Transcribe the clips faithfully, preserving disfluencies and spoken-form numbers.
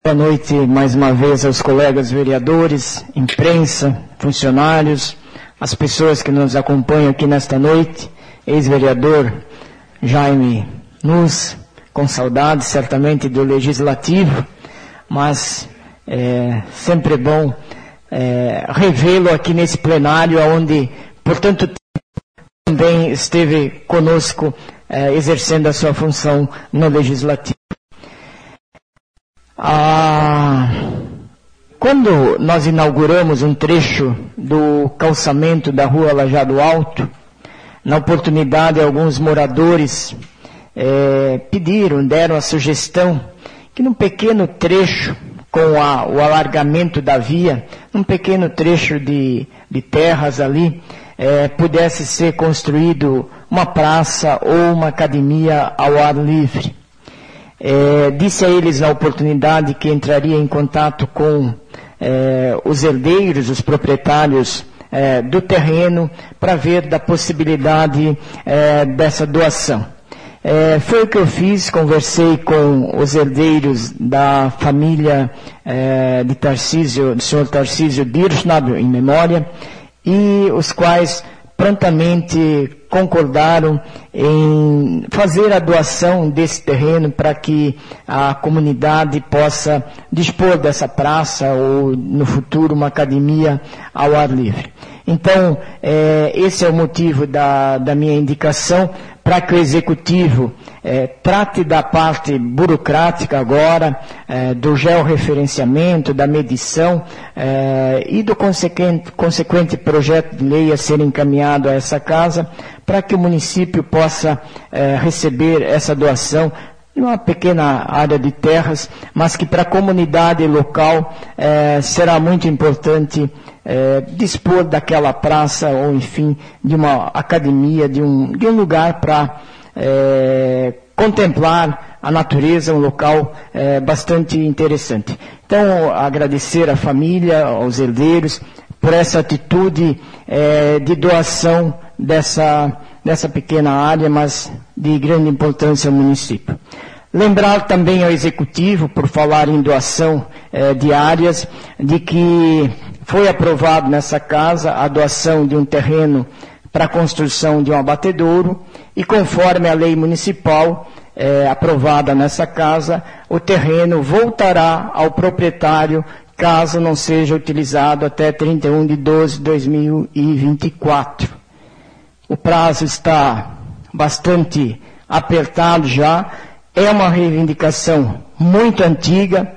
Boa noite mais uma vez aos colegas vereadores, imprensa, funcionários, as pessoas que nos acompanham aqui nesta noite, ex-vereador Jaime Nunes, com saudade certamente do Legislativo, mas é sempre bom é, revê-lo aqui nesse plenário, onde por tanto tempo também esteve conosco é, exercendo a sua função no Legislativo. Ah, quando nós inauguramos um trecho do calçamento da rua Lajado Alto, na oportunidade alguns moradores é, pediram, deram a sugestão que num pequeno trecho, com a, o alargamento da via, num pequeno trecho de, de terras ali, é, pudesse ser construído uma praça ou uma academia ao ar livre. É, disse a eles na oportunidade que entraria em contato com é, os herdeiros, os proprietários é, do terreno, para ver da possibilidade é, dessa doação. É, foi o que eu fiz, conversei com os herdeiros da família é, de Tarcísio, do senhor Tarcísio Dirschnab, em memória, e os quais prontamente concordaram em fazer a doação desse terreno para que a comunidade possa dispor dessa praça ou, no futuro, uma academia ao ar livre. Então, é, esse é o motivo da, da minha indicação, para que o Executivo é, trate da parte burocrática agora, é, do georreferenciamento, da medição é, e do consequente, consequente projeto de lei a ser encaminhado a essa casa, para que o município possa é, receber essa doação em uma pequena área de terras, mas que para a comunidade local é, será muito importante é, dispor daquela praça ou, enfim, de uma academia, de um, de um lugar para é, contemplar a natureza, um local é, bastante interessante. Então, agradecer à família, aos herdeiros, por essa atitude é, de doação dessa, dessa pequena área, mas de grande importância ao município. Lembrar também ao Executivo, por falar em doação eh, de áreas, de que foi aprovado nessa casa a doação de um terreno para a construção de um abatedouro e, conforme a lei municipal eh, aprovada nessa casa, o terreno voltará ao proprietário caso não seja utilizado até trinta e um de doze de dois mil e vinte e quatro. O prazo está bastante apertado já. É uma reivindicação muito antiga,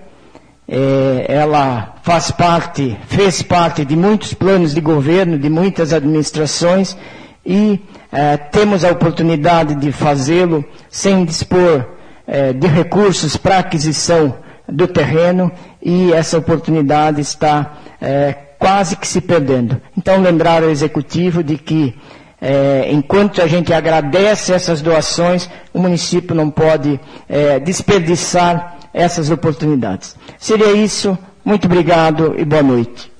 é, ela faz parte, fez parte de muitos planos de governo, de muitas administrações, e é, temos a oportunidade de fazê-lo sem dispor é, de recursos para aquisição do terreno, e essa oportunidade está é, quase que se perdendo. Então, lembrar ao Executivo de que É, enquanto a gente agradece essas doações, o município não pode é, desperdiçar essas oportunidades. Seria isso. Muito obrigado e boa noite.